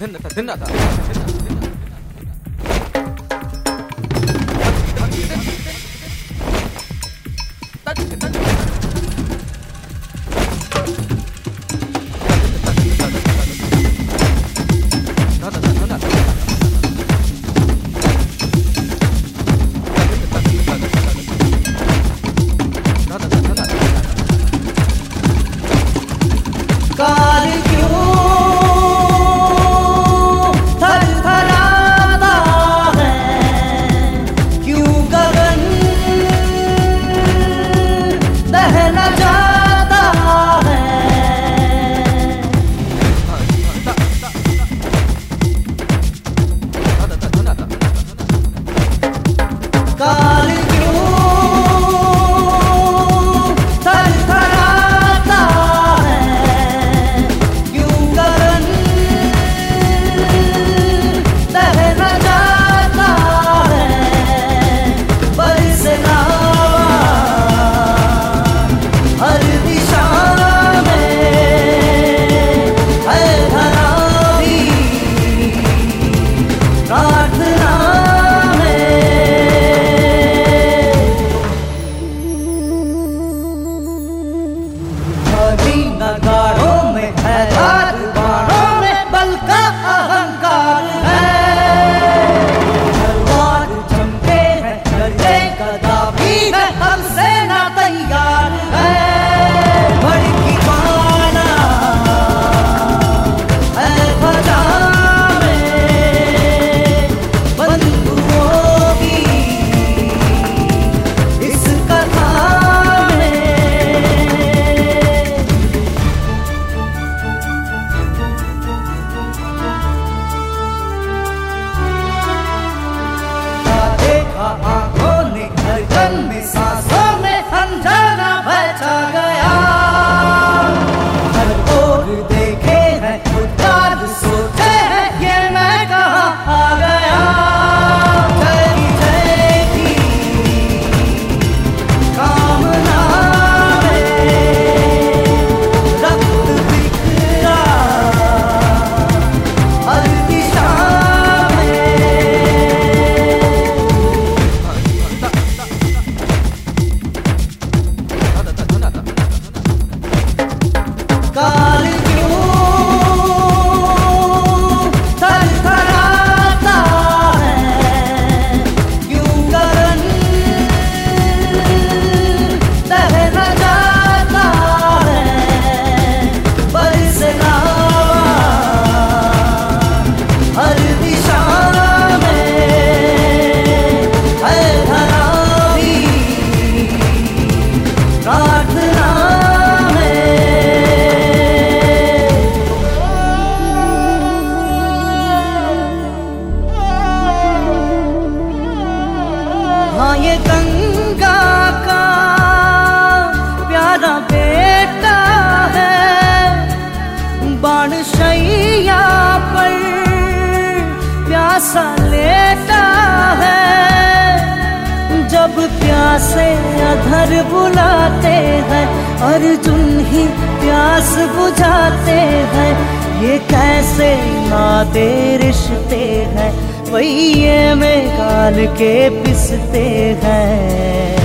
नगाड़ों में है राज, बाणों में बल का अहंकार है। तलवार चमके है, गले गदा भी है, हम सेना तैयार है। भड़की बाणा है ध्वजा में, बंधुओं की इस कथा आंखों ने धड़कन में, सांसों में अनजाना भय छा गया। हर ओर देखे हैं उतार, सोचे हैं ये मैं कहाँ आ गया। जय जय की कामना में रक्त बिखरा हर दिशा काल क्यों थरथराता है, क्यों गगन दहना जाता है। बरसना हर दिशा में है धरा भी प्रार्थना। हाँ ये गंगा का प्यारा बेटा है, बाण शैया पर प्यासा लेटा है। जब प्यासे अधर बुलाते हैं, अर्जुन ही प्यास बुझाते हैं। ये कैसे नाते रिश्ते हैं, वही ये में काल के पिसते हैं।